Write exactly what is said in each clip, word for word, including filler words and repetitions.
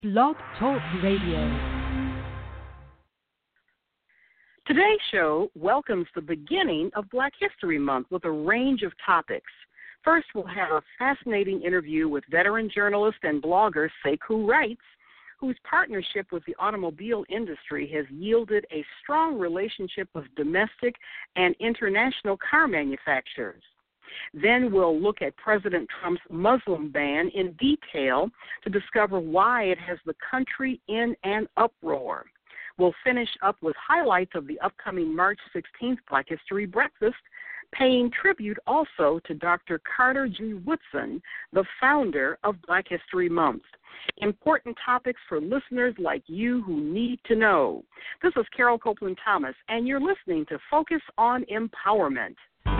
Blog Talk Radio. Today's show welcomes the beginning of Black History Month with a range of topics. First, we'll have a fascinating interview with veteran journalist and blogger Sekou Wrights, whose partnership with the automobile industry has yielded a strong relationship with domestic and international car manufacturers. Then we'll look at President Trump's Muslim ban in detail to discover why it has the country in an uproar. We'll finish up with highlights of the upcoming March sixteenth Black History Breakfast, paying tribute also to Doctor Carter G. Woodson, the founder of Black History Month. Important topics for listeners like you who need to know. This is Carol Copeland Thomas, and you're listening to Focus on Empowerment.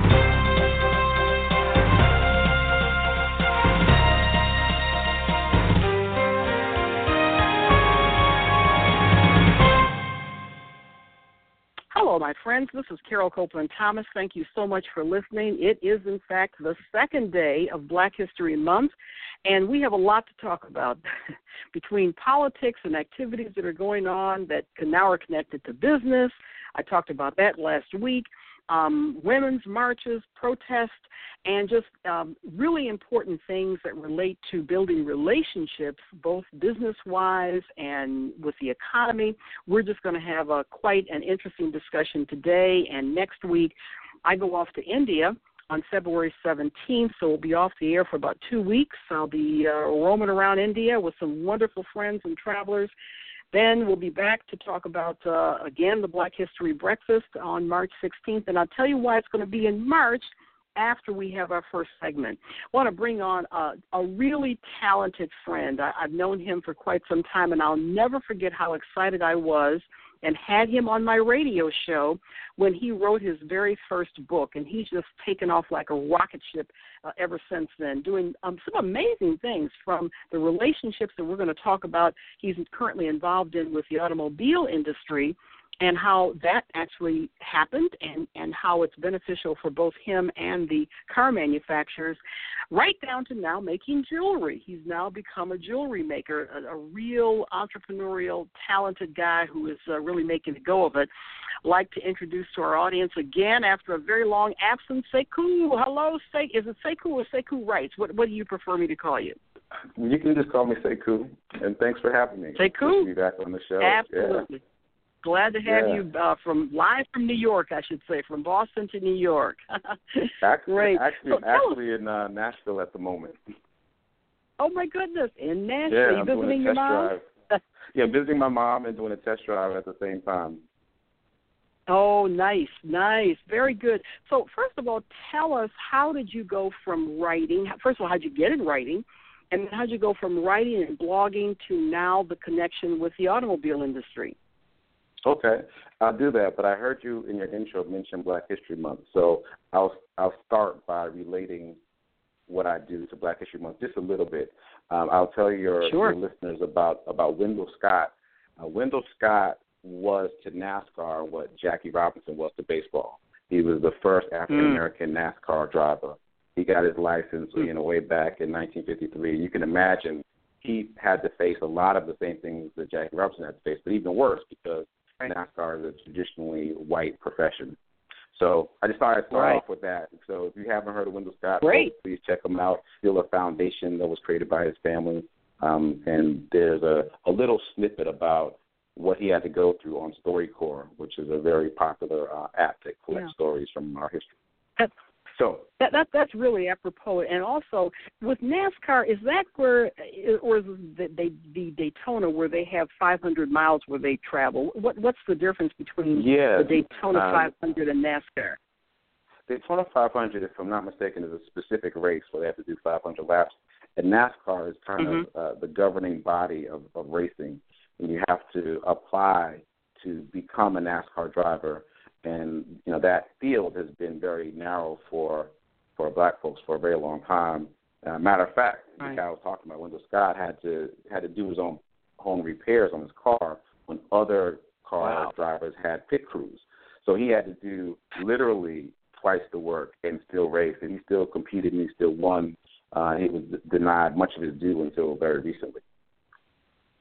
Hello, my friends. This is Carol Copeland Thomas. Thank you so much for listening. It is, in fact, the second day of Black History Month, and we have a lot to talk about between politics and activities that are going on that now are connected to business. I talked about that last week. Um, women's marches, protests, and just um, really important things that relate to building relationships, both business-wise and with the economy. We're just going to have a, quite an interesting discussion today, and next week I go off to India on February seventeenth, so we'll be off the air for about two weeks. I'll be uh, roaming around India with some wonderful friends and travelers. Then we'll be back to talk about, uh, again, the Black History Breakfast on March sixteenth, and I'll tell you why it's going to be in March after we have our first segment. I want to bring on a, a really talented friend. I, I've known him for quite some time, and I'll never forget how excited I was and had him on my radio show when he wrote his very first book, and he's just taken off like a rocket ship uh, ever since then, doing um, some amazing things, from the relationships that we're going to talk about he's currently involved in with the automobile industry and how that actually happened and, and how it's beneficial for both him and the car manufacturers, right down to now making jewelry. He's now become a jewelry maker, a, a real entrepreneurial, talented guy who is uh, really making a go of it. I'd like to introduce to our audience again, after a very long absence, Sekou. Hello, Se- is it Sekou or Sekou Wrights? What, what do you prefer me to call you? You can just call me Sekou, and thanks for having me. Sekou? To be back on the show. Absolutely. Yeah. Glad to have yeah. you uh, from live from New York, I should say, from Boston to New York. actually, Great. Actually, so actually in uh, Nashville at the moment. Oh my goodness, in Nashville, yeah, you I'm visiting doing a your test mom? drive. yeah, visiting my mom and doing a test drive at the same time. Oh, nice, nice, very good. So, first of all, tell us, how did you go from writing? First of all, how did you get in writing, and how did you go from writing and blogging to now the connection with the automobile industry? Okay, I'll do that. But I heard you in your intro mention Black History Month, so I'll I'll start by relating what I do to Black History Month just a little bit. Um, I'll tell your, sure. your listeners about about Wendell Scott. Uh, Wendell Scott was to NASCAR what Jackie Robinson was to baseball. He was the first African American mm. NASCAR driver. He got his license, mm. you know, way back in nineteen fifty-three. You can imagine he had to face a lot of the same things that Jackie Robinson had to face, but even worse because NASCAR is a traditionally white profession. So I just thought I'd start right. off with that. So if you haven't heard of Wendell Scott, Great. please check him out. Still a foundation that was created by his family. Um, and there's a, a little snippet about what he had to go through on StoryCorps, which is a very popular uh, app that collects yeah. stories from our history. That's, so that, that that's really apropos. And also, with NASCAR, is that where, or is the, the, the Daytona where they have five hundred miles where they travel? What What's the difference between yes, the Daytona um, five hundred and NASCAR? Daytona five hundred, if I'm not mistaken, is a specific race where they have to do five hundred laps. And NASCAR is kind mm-hmm. of uh, the governing body of, of racing. And you have to apply to become a NASCAR driver. And, you know, that field has been very narrow for for black folks for a very long time. Uh, matter of fact, right. the guy I was talking about, Wendell Scott, had to had to do his own home repairs on his car when other car wow. drivers had pit crews. So he had to do literally twice the work and still race, and he still competed and he still won. Uh, he was denied much of his due until very recently.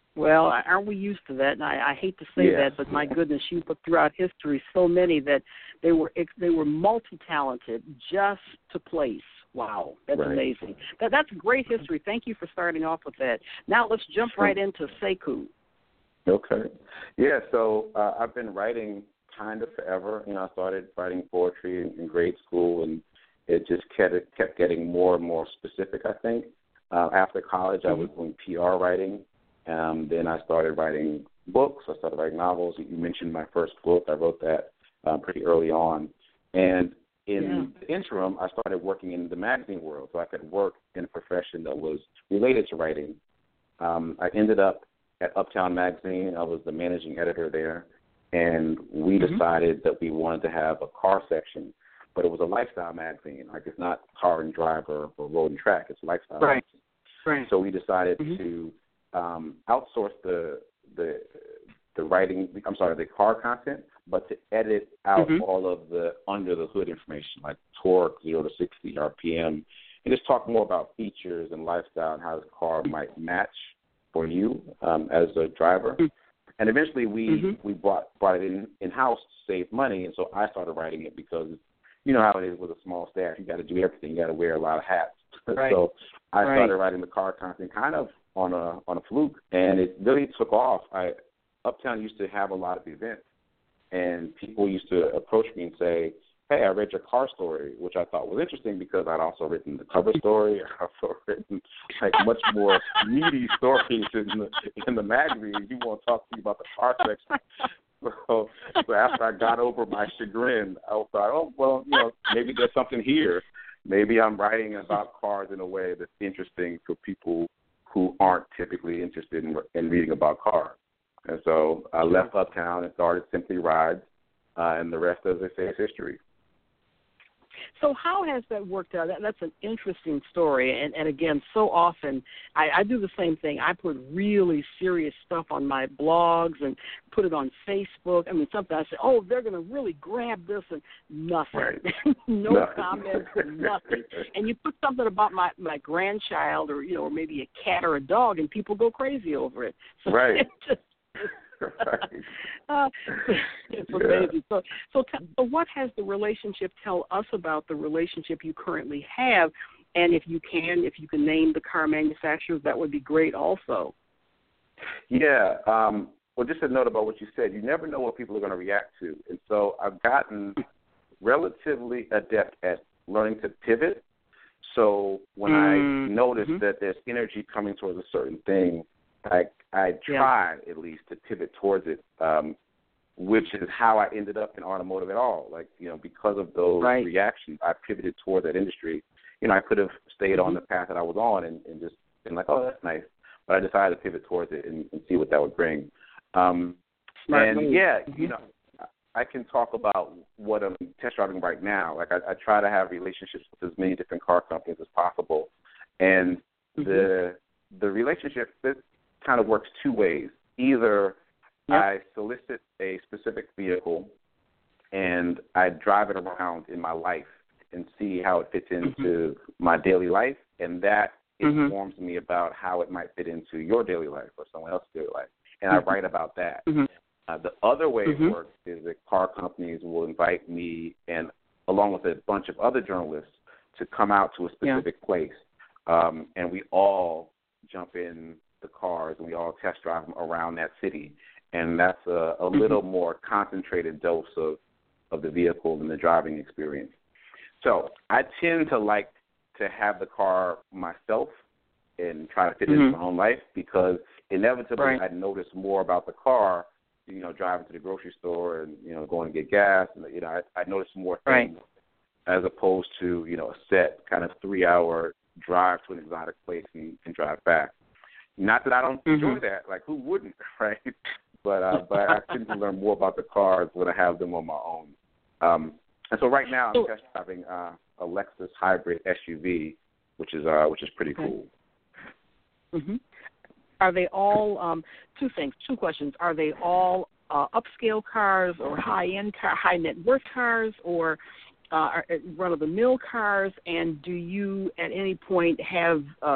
Well, aren't we used to that? And I, I hate to say yes. that, but my goodness, you look throughout history so many that they were they were multi-talented just to place. Wow, that's right. amazing. That, that's great history. Thank you for starting off with that. Now let's jump right into Sekou. Okay. Yeah, so uh, I've been writing kind of forever. You know, I started writing poetry in, in grade school, and it just kept, it kept getting more and more specific, I think. Uh, after college, mm-hmm. I was doing P R writing. Um, then I started writing books. I started writing novels. You mentioned my first book. I wrote that uh, pretty early on. And in yeah. the interim, I started working in the magazine world, so I could work in a profession that was related to writing. Um, I ended up at Uptown Magazine. I was the managing editor there, and we mm-hmm. decided that we wanted to have a car section, but it was a lifestyle magazine. Like, it's not car and driver or road and track. It's a lifestyle right. magazine. Right. So we decided mm-hmm. to um, outsource the the the writing. I'm sorry, the car content, but to edit out mm-hmm. all of the under the hood information, like torque, zero to sixty R P M, and just talk more about features and lifestyle and how the car might match for you um, as a driver. Mm-hmm. And eventually we mm-hmm. we brought brought it in in house to save money, and so I started writing it because you know how it is with a small staff. You got to do everything. You got to wear a lot of hats. Right. So I right. started writing the car content kind of on a on a fluke, and it really took off. I Uptown used to have a lot of events, and people used to approach me and say, "Hey, I read your car story," which I thought was interesting because I'd also written the cover story. I'd also written like much more meaty stories in the in the magazine. You want to talk to me about the car section. So, so after I got over my chagrin, I thought, oh, well, you know, maybe there's something here. Maybe I'm writing about cars in a way that's interesting for people who aren't typically interested in, in reading about cars. And so I left Uptown and started Simply Rides, uh, and the rest, as they say, is history. So how has that worked out? That, that's an interesting story. And, and again, so often I, I do the same thing. I put really serious stuff on my blogs and put it on Facebook. I mean, something I say, oh, they're going to really grab this, and nothing. Right. no nothing. comments, nothing. And you put something about my, my grandchild or, you know, or maybe a cat or a dog, and people go crazy over it. So right. It just, right. Uh, it's amazing. Yeah. So, so, t- so, what has the relationship? Tell us about the relationship you currently have, and if you can, if you can name the car manufacturers, that would be great. Also. Yeah. Um, well, just a note about what you said. You never know what people are going to react to, and so I've gotten relatively adept at learning to pivot. So when mm-hmm. I notice mm-hmm. that there's energy coming towards a certain thing, I I tried yeah. at least to pivot towards it, um, which is how I ended up in automotive at all. Like, you know, because of those right. reactions, I pivoted toward that industry. You know, I could have stayed mm-hmm. on the path that I was on and, and just been like, oh, that's nice. But I decided to pivot towards it and, and see what that would bring. Um, and, move. yeah, mm-hmm. you know, I can talk about what I'm test driving right now. Like, I, I try to have relationships with as many different car companies as possible. And mm-hmm. the the relationship, it kind of works two ways. Either yep. I solicit a specific vehicle and I drive it around in my life and see how it fits into mm-hmm. my daily life, and that mm-hmm. informs me about how it might fit into your daily life or someone else's daily life. And mm-hmm. I write about that. Mm-hmm. Uh, the other way mm-hmm. it works is that car companies will invite me and along with a bunch of other journalists to come out to a specific yeah. place, um, and we all jump in the cars and we all test drive them around that city. And that's a, a mm-hmm. little more concentrated dose of, of the vehicle and the driving experience. So I tend to like to have the car myself and try to fit mm-hmm. into my own life because inevitably right. I notice more about the car, you know, driving to the grocery store and, you know, going to get gas. And, you know, I, I notice more things right. as opposed to, you know, a set kind of three-hour drive to an exotic place and, and drive back. Not that I don't mm-hmm. enjoy that. Like, who wouldn't, right? But uh, but I tend to learn more about the cars when I have them on my own. Um, and so right now I'm test driving uh, a Lexus hybrid S U V, which is uh, which is pretty okay. cool. Mm-hmm. Are they all um, two things? Two questions. Are they all uh, upscale cars or high-end car, high net worth cars, or uh, run-of-the-mill cars? And do you at any point have uh,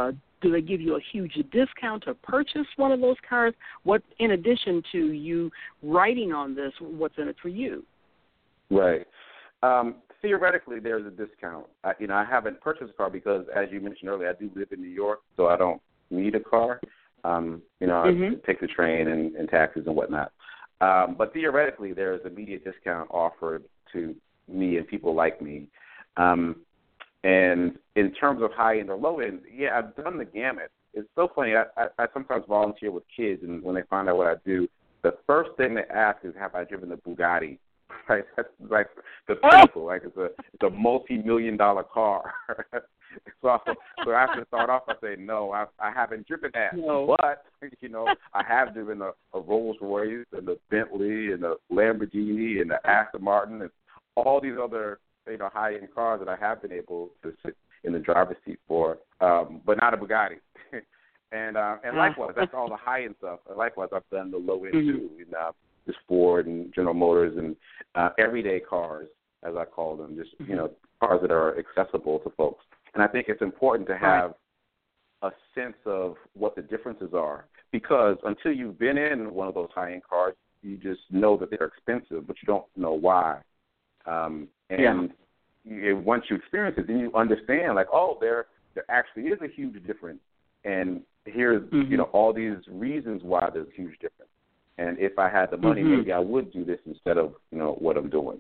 do they give you a huge discount to purchase one of those cars? What, in addition to you writing on this, what's in it for you? Right. Um, theoretically, there's a discount. I, you know, I haven't purchased a car because, as you mentioned earlier, I do live in New York, so I don't need a car. Um, you know, mm-hmm. I take the train and, and taxis and whatnot. Um, but theoretically, there's immediate discount offered to me and people like me. Um, and in terms of high end or low end, yeah, I've done the gamut. It's so funny. I, I, I sometimes volunteer with kids, and when they find out what I do, the first thing they ask is, "Have I driven the Bugatti?" Right? That's like the pinnacle. Like it's a it's a multi-million dollar car. so, so I have to start off by saying, no, I, I haven't driven that. No. But, you know, I have driven a, a Rolls Royce and a Bentley and a Lamborghini and the Aston Martin and all these other, you know, high-end cars that I have been able to sit in the driver's seat for, um, but not a Bugatti. and uh, and likewise, that's all the high-end stuff. Likewise, I've done the low-end mm-hmm. too. You know, just Ford and General Motors and uh, everyday cars, as I call them, just, you know, cars that are accessible to folks. And I think it's important to have a sense of what the differences are, because until you've been in one of those high-end cars, you just know that they're expensive, but you don't know why. Um, and yeah. you, once you experience it, then you understand, like, oh, there there actually is a huge difference. And here's, mm-hmm. you know, all these reasons why there's a huge difference. And if I had the money, mm-hmm. maybe I would do this instead of, you know, what I'm doing.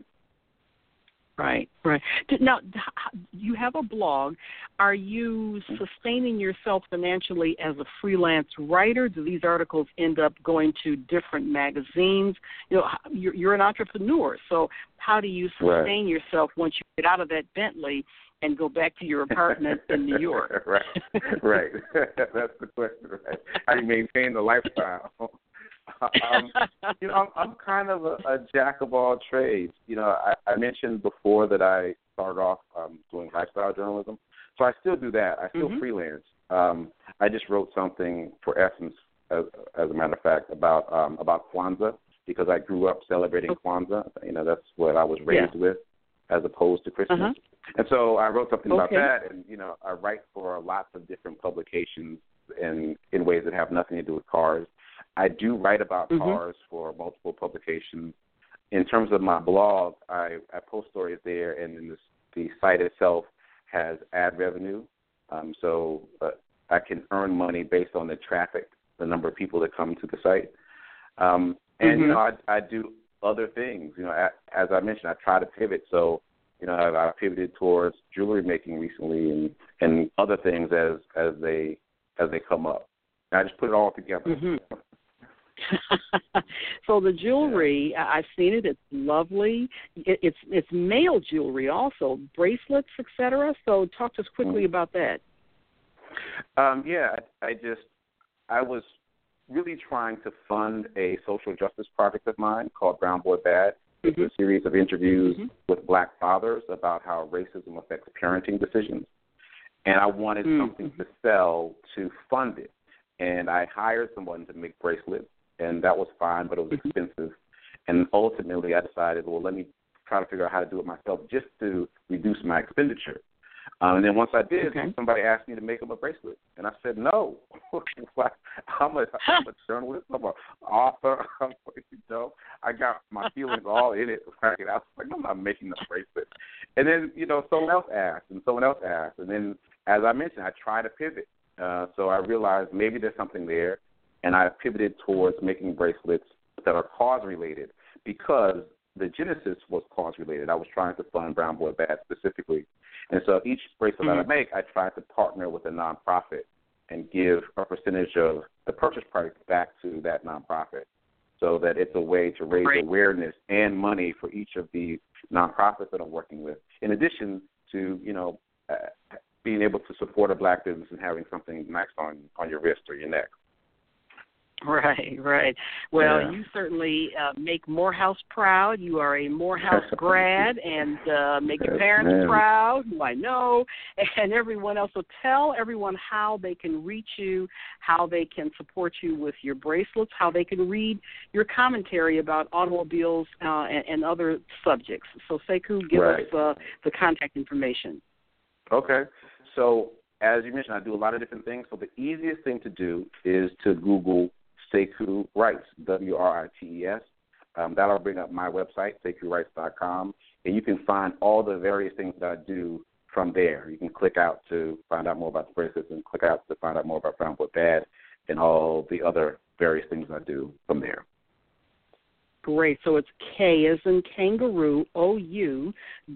Right, right. Now, you have a blog. Are you sustaining yourself financially as a freelance writer? Do these articles end up going to different magazines? You know, you're, you're an entrepreneur, so how do you sustain right. yourself once you get out of that Bentley and go back to your apartment in New York? right, right. That's the question, right? How do you maintain the lifestyle? um, you know, I'm, I'm kind of a, a jack of all trades. You know, I, I mentioned before that I started off um, doing lifestyle journalism, so I still do that. I still mm-hmm. freelance. Um, I just wrote something for Essence, as, as a matter of fact, about um, about Kwanzaa, because I grew up celebrating Kwanzaa. You know, that's what I was raised yeah. with, as opposed to Christmas. Uh-huh. And so I wrote something about okay. that, and you know, I write for lots of different publications in in ways that have nothing to do with cars. I do write about mm-hmm. cars for multiple publications. In terms of my blog, I, I post stories there, and then this, the site itself has ad revenue. Um, so uh, I can earn money based on the traffic, the number of people that come to the site. Um, and, mm-hmm. you know, I, I do other things. You know, I, as I mentioned, I try to pivot. So, you know, I, I pivoted towards jewelry making recently and, and other things as, as they as they come up. And I just put it all together. Mm-hmm. So the jewelry, I've seen it. It's lovely. It, it's it's male jewelry also, bracelets, et cetera. So talk to us quickly mm-hmm. about that. Um, yeah, I, I just I was really trying to fund a social justice project of mine called Brown Boy Bad. It's mm-hmm. a series of interviews mm-hmm. with black fathers about how racism affects parenting decisions, and I wanted mm-hmm. something to sell to fund it. And I hired someone to make bracelets. And that was fine, but it was expensive. And ultimately I decided, well, let me try to figure out how to do it myself just to reduce my expenditure. Um, and then once I did, okay. somebody asked me to make them a bracelet. And I said, no. I'm, a, I'm a journalist. I'm an author. I'm, you know, I got my feelings all in it. Right? I was like, I'm not making a bracelet. And then, you know, someone else asked, and someone else asked. And then, as I mentioned, I tried to pivot. Uh, so I realized maybe there's something there. And I pivoted towards making bracelets that are cause-related because the genesis was cause-related. I was trying to fund Brown Boy Bad specifically. And so each bracelet mm-hmm. that I make, I try to partner with a nonprofit and give a percentage of the purchase price back to that nonprofit so that it's a way to raise right. awareness and money for each of the nonprofits that I'm working with, in addition to, you know, uh, being able to support a black business and having something nice on, on your wrist or your neck. Right, right. Well, yeah. you certainly uh, make Morehouse proud. You are a Morehouse grad and uh, make your parents yes, proud, who I know, and everyone else. So tell everyone how they can reach you, how they can support you with your bracelets, how they can read your commentary about automobiles uh, and, and other subjects. So, Sekou, give right. us uh, the contact information. Okay. So as you mentioned, I do a lot of different things. So the easiest thing to do is to Google Sekou Writes, W R I T E S. Um, that'll bring up my website, sekou writes dot com, and you can find all the various things that I do from there. You can click out to find out more about the bracelets and click out to find out more about Brown Boy Bad and all the other various things I do from there. Great. So it's K as in kangaroo, O U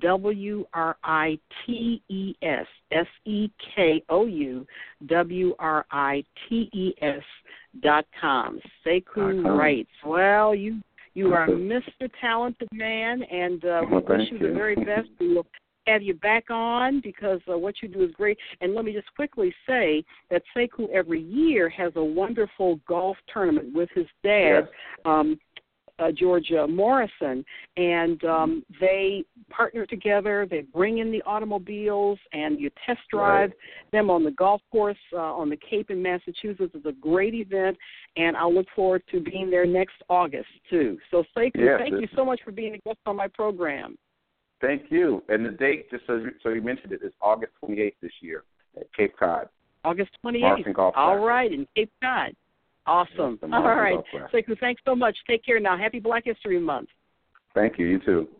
W R I T E S, S E K O U W R I T E S dot com. Sekou Writes. Well, you you are Mister Talented Man, and uh, we well, wish you, you the very best. We will have you back on because uh, what you do is great. And let me just quickly say that Sekou every year has a wonderful golf tournament with his dad, yes. um, uh, George uh, Morrison, and um, they partner together. They bring in the automobiles, and you test drive right. them on the golf course uh, on the Cape in Massachusetts. It's a great event, and I'll look forward to being there next August, too. So, Sekou, yes, thank you so much for being a guest on my program. Thank you. And the date, just so you, so you mentioned it, is August twenty-eighth this year at Cape Cod. August twenty-eighth. All right, in Cape Cod. Awesome. Yes, all right. Sekou, thanks so much. Take care now. Happy Black History Month. Thank you. You too.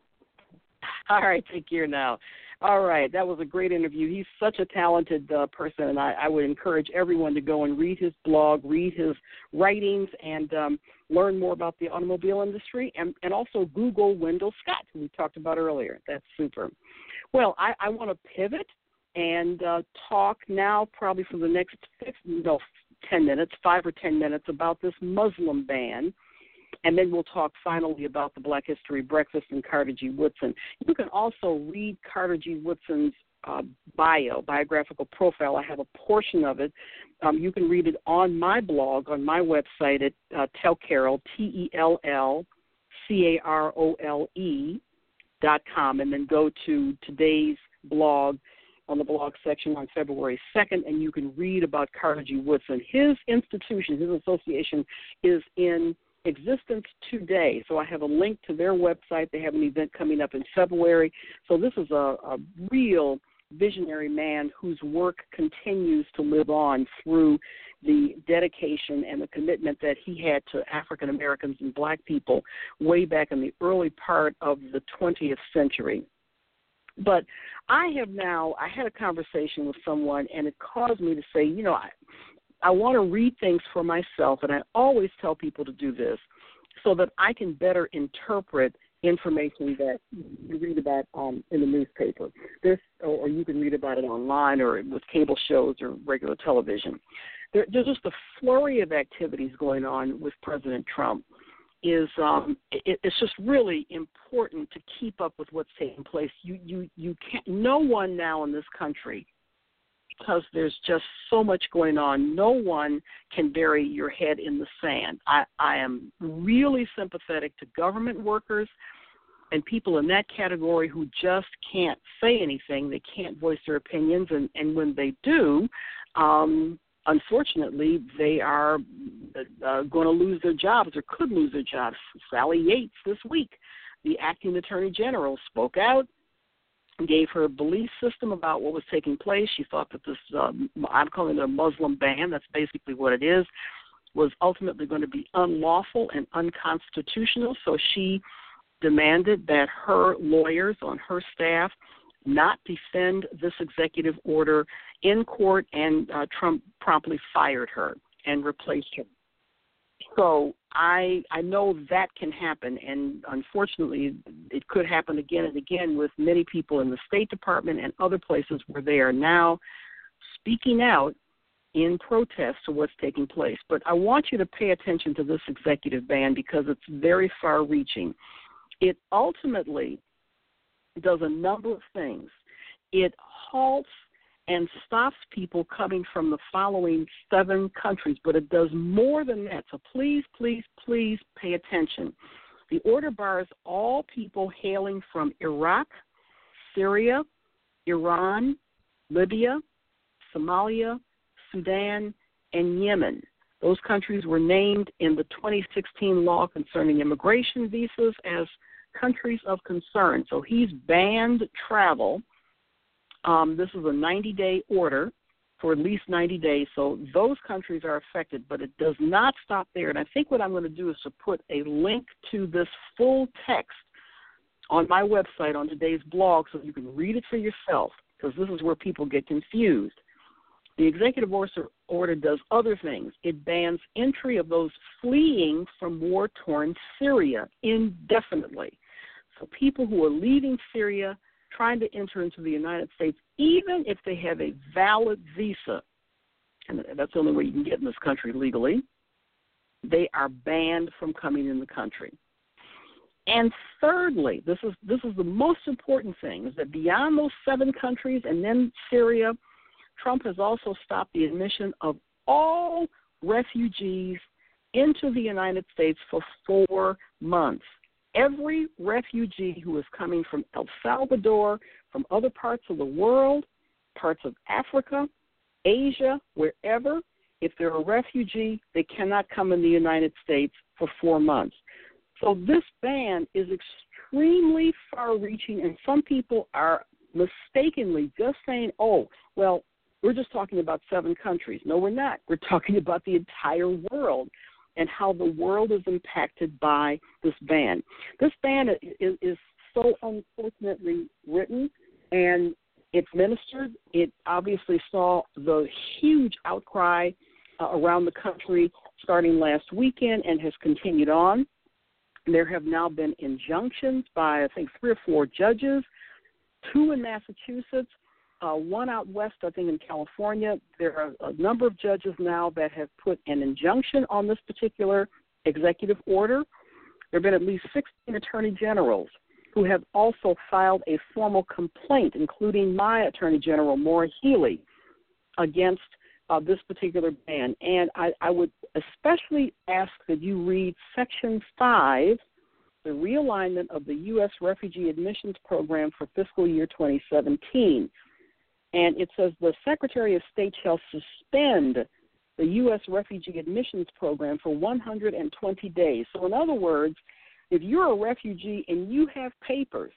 All right. Take care now. All right. That was a great interview. He's such a talented uh, person, and I, I would encourage everyone to go and read his blog, read his writings, and um, learn more about the automobile industry, and, and also Google Wendell Scott, who we talked about earlier. That's super. Well, I, I want to pivot and uh, talk now probably for the next six, no, ten minutes, five or ten minutes about this Muslim ban. And then we'll talk finally about the Black History Breakfast and Carter G. Woodson. You can also read Carter G. Woodson's uh, bio, biographical profile. I have a portion of it. Um, you can read it on my blog, on my website at uh, Tell Carol, T E L L C A R O L E dot com, and then go to today's blog on the blog section on February second, and you can read about Carter G. Woodson. His institution, his association, is in existence today. So I have a link to their website. They have an event coming up in February. So this is a, a real visionary man whose work continues to live on through the dedication and the commitment that he had to African Americans and black people way back in the early part of the twentieth century. But I have now, I had a conversation with someone, and it caused me to say, you know, I, I want to read things for myself, and I always tell people to do this so that I can better interpret information that you read about um, in the newspaper. This, or, or you can read about it online or with cable shows or regular television. There, there's just a flurry of activities going on with President Trump. Is um, it, it's just really important to keep up with what's taking place. You you you can't. No one now in this country, because there's just so much going on, no one can bury your head in the sand. I, I am really sympathetic to government workers and people in that category who just can't say anything. They can't voice their opinions, and, and when they do, um, unfortunately, they are uh, going to lose their jobs or could lose their jobs. Sally Yates this week, the acting attorney general, spoke out, gave her belief system about what was taking place. She thought that this, uh, I'm calling it a Muslim ban, that's basically what it is, was ultimately going to be unlawful and unconstitutional. So she demanded that her lawyers on her staff not defend this executive order in court, and uh, Trump promptly fired her and replaced her. So I I know that can happen, and unfortunately it could happen again and again with many people in the State Department and other places where they are now speaking out in protest to what's taking place. But I want you to pay attention to this executive ban because it's very far-reaching. It ultimately does a number of things. It halts and stops people coming from the following seven countries, but it does more than that. So please, please, please pay attention. The order bars all people hailing from Iraq, Syria, Iran, Libya, Somalia, Sudan, and Yemen. Those countries were named in the twenty sixteen law concerning immigration visas as countries of concern. So he's banned travel. Um, this is a ninety-day order, for at least ninety days. So those countries are affected, but it does not stop there. And I think what I'm going to do is to put a link to this full text on my website on today's blog so you can read it for yourself, because this is where people get confused. The executive order does other things. It bans entry of those fleeing from war-torn Syria indefinitely. So people who are leaving Syria, trying to enter into the United States, even if they have a valid visa, and that's the only way you can get in this country legally, they are banned from coming in the country. And thirdly, this is this is the most important thing, is that beyond those seven countries and then Syria, Trump has also stopped the admission of all refugees into the United States for four months. Every refugee who is coming from El Salvador, from other parts of the world, parts of Africa, Asia, wherever, if they're a refugee, they cannot come in the United States for four months. So this ban is extremely far-reaching, and some people are mistakenly just saying, oh, well, we're just talking about seven countries. No, we're not. We're talking about the entire world and how the world is impacted by this ban. This ban is, is so unfortunately written, and it's ministered. It obviously saw the huge outcry uh, around the country starting last weekend and has continued on. There have now been injunctions by, I think, three or four judges, two in Massachusetts, uh, one out west, I think, in California. There are a number of judges now that have put an injunction on this particular executive order. There have been at least sixteen attorney generals who have also filed a formal complaint, including my attorney general, Maura Healey, against uh, this particular ban. And I, I would especially ask that you read Section five, the realignment of the U S Refugee Admissions Program for fiscal year twenty seventeen. And it says the Secretary of State shall suspend the U S Refugee Admissions Program for one hundred twenty days. So in other words, if you're a refugee and you have papers,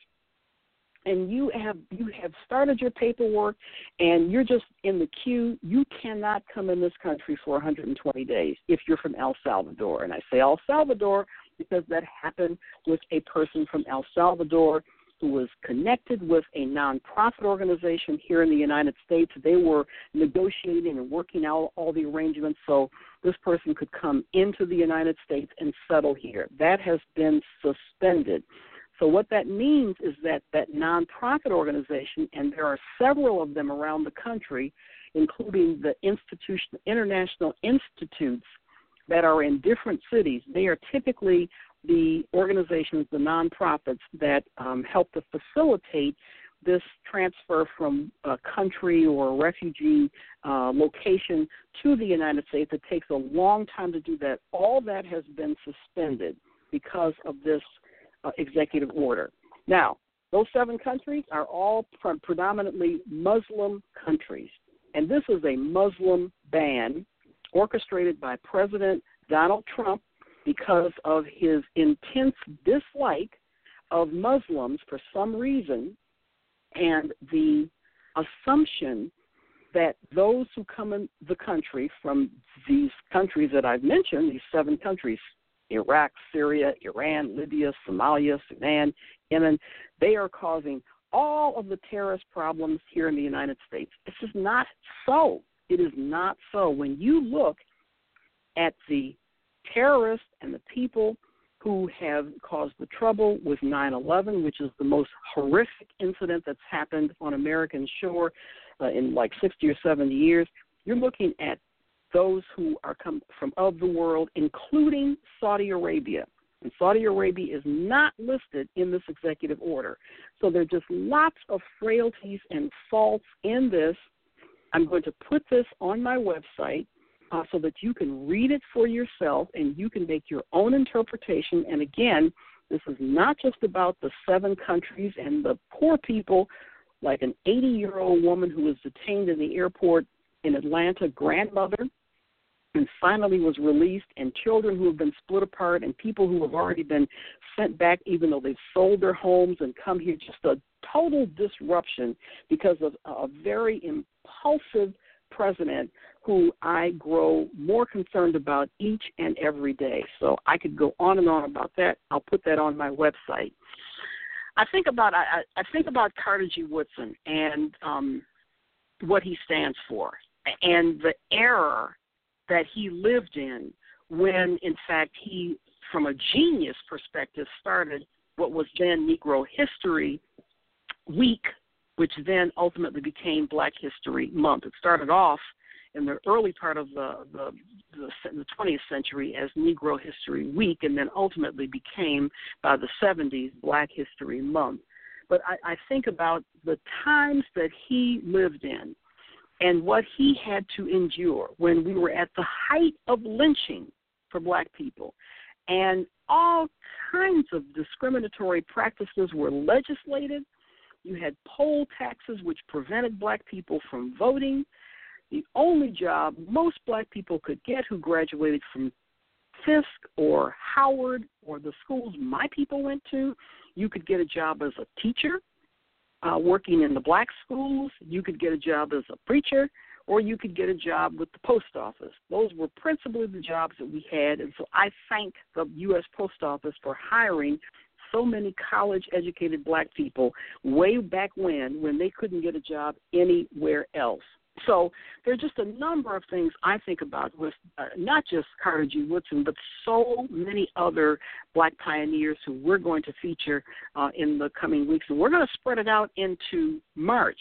and you have you have started your paperwork and you're just in the queue, you cannot come in this country for one hundred twenty days if you're from El Salvador. And I say El Salvador because that happened with a person from El Salvador who was connected with a nonprofit organization here in the United States. They were negotiating and working out all the arrangements so this person could come into the United States and settle here. That has been suspended. So what that means is that that nonprofit organization, and there are several of them around the country, including the institution, international institutes that are in different cities, they are typically the organizations, the nonprofits that um, help to facilitate this transfer from a country or a refugee uh, location to the United States. It takes a long time to do that. All that has been suspended because of this uh, executive order. Now, those seven countries are all pre- predominantly Muslim countries, and this is a Muslim ban orchestrated by President Donald Trump because of his intense dislike of Muslims for some reason, and the assumption that those who come in the country from these countries that I've mentioned, these seven countries, Iraq, Syria, Iran, Libya, Somalia, Sudan, Yemen, they are causing all of the terrorist problems here in the United States. It's just not so. It is not so. When you look at the terrorists and the people who have caused the trouble with nine eleven, which is the most horrific incident that's happened on American shore uh, in like sixty or seventy years, you're looking at those who are come from of the world, including Saudi Arabia. And Saudi Arabia is not listed in this executive order. So there are just lots of frailties and faults in this. I'm going to put this on my website uh, so that you can read it for yourself and you can make your own interpretation. And again, this is not just about the seven countries and the poor people, like an eighty-year-old woman who was detained in the airport in Atlanta, grandmother, and finally was released, and children who have been split apart, and people who have already been sent back even though they've sold their homes and come here. Just a total disruption because of a very impulsive president who I grow more concerned about each and every day. So I could go on and on about that. I'll put that on my website. I think about I, I think about Carter G. Woodson and um, what he stands for, and the era that he lived in when, in fact, he, from a genius perspective, started what was then Negro History Week, which then ultimately became Black History Month. It started off in the early part of the, the, the, the twentieth century as Negro History Week, and then ultimately became, by the seventies, Black History Month. But I, I think about the times that he lived in and what he had to endure when we were at the height of lynching for Black people. And all kinds of discriminatory practices were legislated. You had poll taxes which prevented Black people from voting. The only job most Black people could get who graduated from Fisk or Howard or the schools my people went to, you could get a job as a teacher uh, working in the Black schools. You could get a job as a preacher, or you could get a job with the post office. Those were principally the jobs that we had, and so I thank the U S Post Office for hiring so many college-educated Black people way back when, when they couldn't get a job anywhere else. So there are just a number of things I think about with uh, not just Carter G. Woodson, but so many other Black pioneers who we're going to feature uh, in the coming weeks. And we're going to spread it out into March.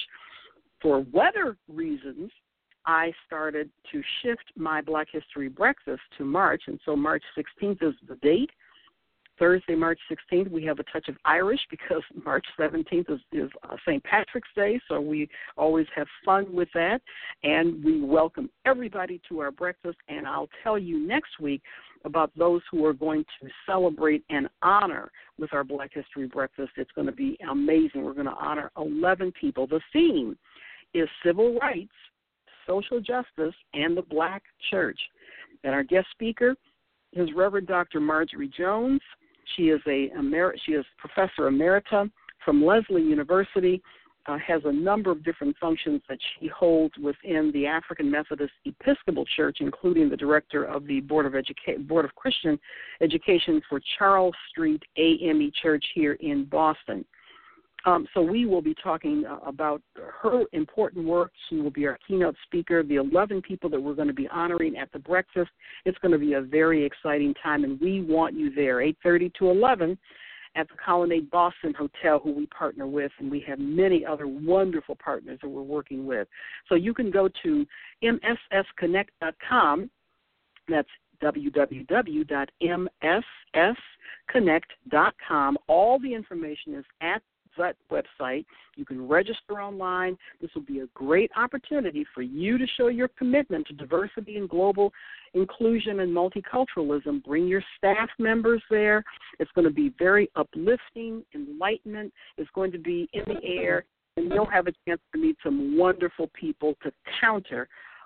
For weather reasons, I started to shift my Black History Breakfast to March, and so March sixteenth is the date. Thursday, March sixteenth, we have a touch of Irish because March seventeenth is, is uh, Saint Patrick's Day, so we always have fun with that. And we welcome everybody to our breakfast, and I'll tell you next week about those who are going to celebrate and honor with our Black History Breakfast. It's going to be amazing. We're going to honor eleven people. The theme is civil rights, social justice, and the Black church. And our guest speaker is Reverend Doctor Marjorie Jones. She is a emer- she is Professor Emerita from Lesley University, uh, has a number of different functions that she holds within the African Methodist Episcopal Church, including the director of the Board of Educa- Board of Christian Education for Charles Street A M E Church here in Boston. Um, so we will be talking uh, about her important work. She will be our keynote speaker. The eleven people that we're going to be honoring at the breakfast. It's going to be a very exciting time, and we want you there, eight thirty to eleven at the Colonnade Boston Hotel, who we partner with, and we have many other wonderful partners that we're working with. So you can go to M S S connect dot com. That's w w w dot m s s connect dot com. All the information is at that website. You can register online. This will be a great opportunity for you to show your commitment to diversity and global inclusion and multiculturalism. Bring your staff members there. It's going to be very uplifting, enlightenment. It's going to be in the air, and you'll have a chance to meet some wonderful people to counter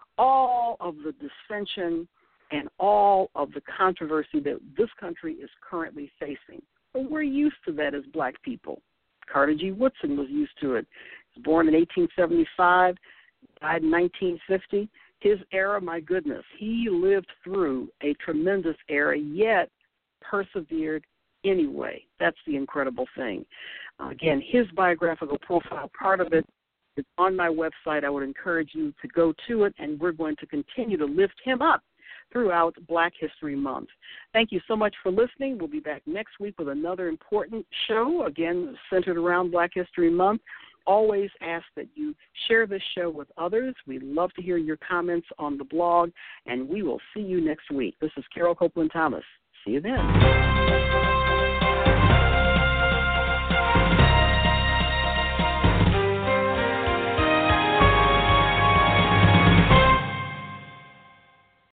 all of the dissension and all of the controversy that this country is currently facing. But we're used to that as Black people. Carter G. Woodson was used to it. He was born in eighteen seventy-five, died in nineteen fifty. His era, my goodness, he lived through a tremendous era, yet persevered anyway. That's the incredible thing. Uh, again, his biographical profile, part of it is on my website. I would encourage you to go to it, and we're going to continue to lift him up throughout Black History Month. Thank you so much for listening. We'll be back next week with another important show, again, centered around Black History Month. Always ask that you share this show with others. We'd love to hear your comments on the blog, and we will see you next week. This is Carol Copeland Thomas. See you then.